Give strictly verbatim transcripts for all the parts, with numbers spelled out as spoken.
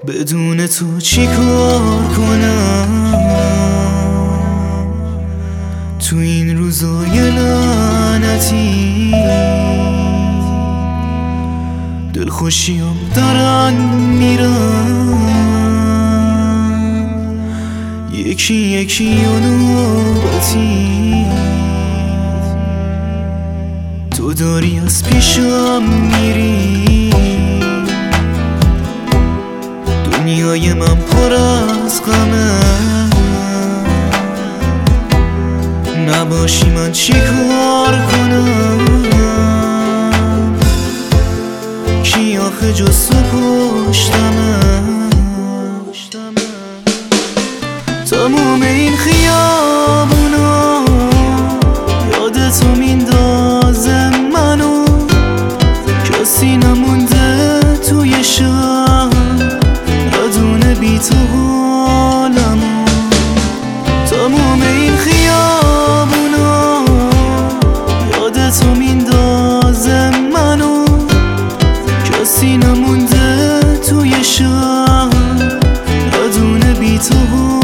بدون تو چی کار کنم تو این روزای لعنتی؟ دلخوشیام دارن میرن یکی یکی و نوبتی، تو داری از پیشم میری، دنیای من پر از غمه، نباشی من چی کار کنم؟ کی آخه جز تو پشتمه؟ تموم این خیابونا یادتو میندازه منو، کسی نمونده توی شهر یادونه بی تو حالمو. تموم این خیابونا یادتو میندازه منو، کسی نمونده توی شهر یادونه بی تو حالمو.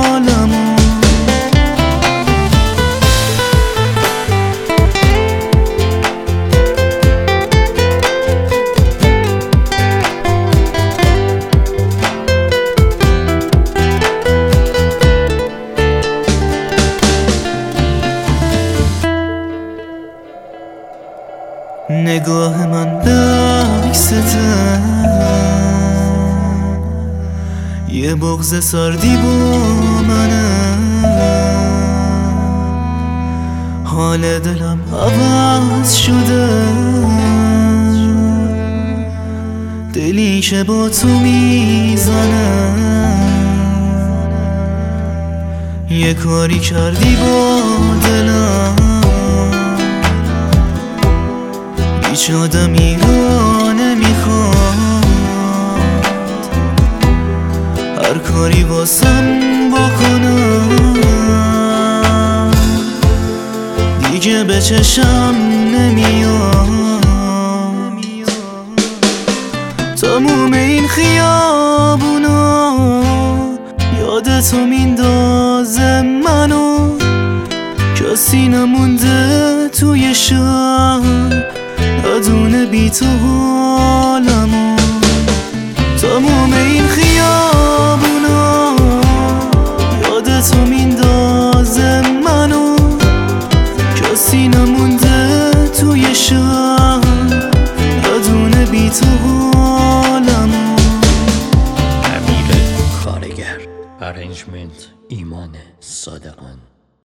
نگاه من به عکسته یه بغض سردی با منه، حال دلم عوض شده، دلی که با تو میزنه، یه کاری کردی با دلم هیچ آدمی رو نمیخواد، هر کاری واسم بکنم دیگه به چشم نمیاد. تموم این خیابونا یادتو میندازه منو، کسی نمونده توی شهر یادونه بی تو حالمو. تموم این خیابونا یادتو میندازه منو، کسی نمونده توی شهر یادونه بی تو حالمو. امیر کارگر، ارنجمنت ایمان صادقان.